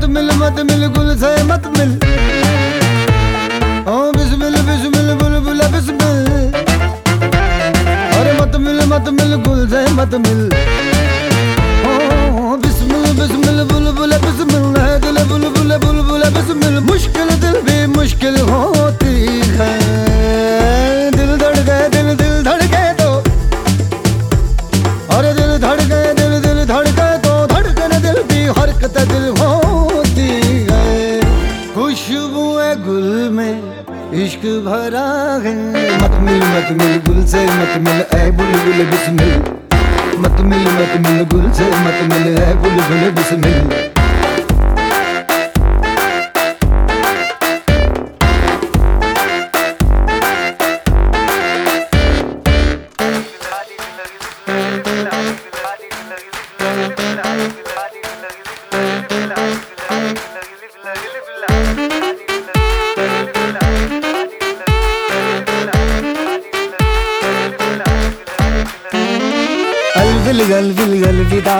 मत मिल गुल से मत मिल। ओ बिस्मिल बिस्मिल बुलबुल बिस्मिल। अरे मत मिल गुल से मत मिल। ओ बिस्मिल बिस्मिल बुलबुल बिस्मिल है दिल बुलबुल बुलबुल बिस्मिल। मुश्किल दिल भी मुश्किल होती है। दिल धड़के तो अरे दिल धड़के तो धड़कन दिल भी हरकत दिल होती है। खुशबुए गुल में इश्क भरा है। मत मिल गुल से मत मिल ऐ बुलबुल बिस्मिल। मत मिल गुल से मत मिल ऐ बुलबुल बिस्मिल। अलविदा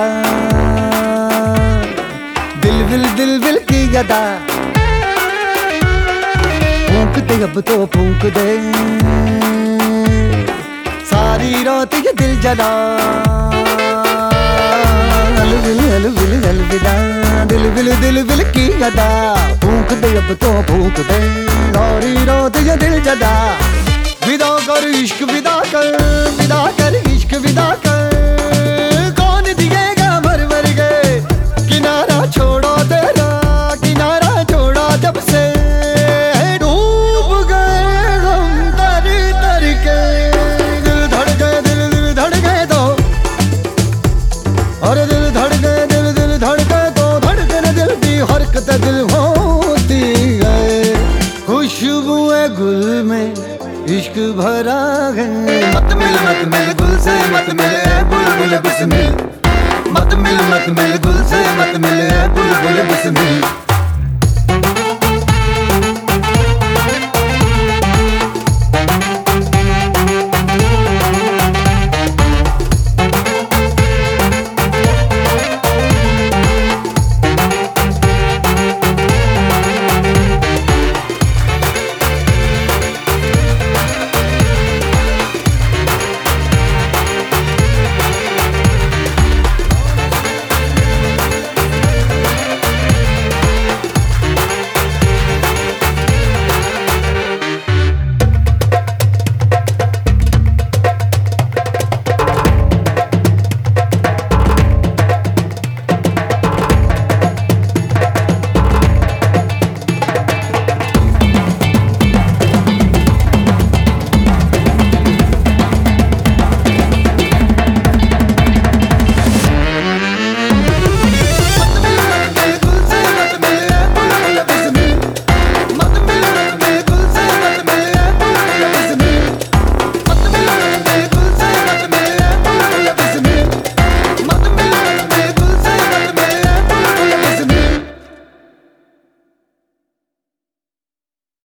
दिल की गदा। फूंक दे अब तो फूंक दे सारी रात ये दिल जला। अलविदा दिल की गदा। फूंक दे अब तो फूंक दे सारी रात ये दिल जला। विदा कर इश्क विदा कर इश्क विदा कर। जब से डूब गए हम तर के। दिल धड़ गए तो अरे दिल धड़के तो धड़कन दिल भी हरकत दिल होती है। खुशबुए गुल में इश्क भरा है। मत मिल गुल से मत मिल बुलबुल बिस्मिल। मत मिल गुल से मत मिल बुलबुल बिस्मिल।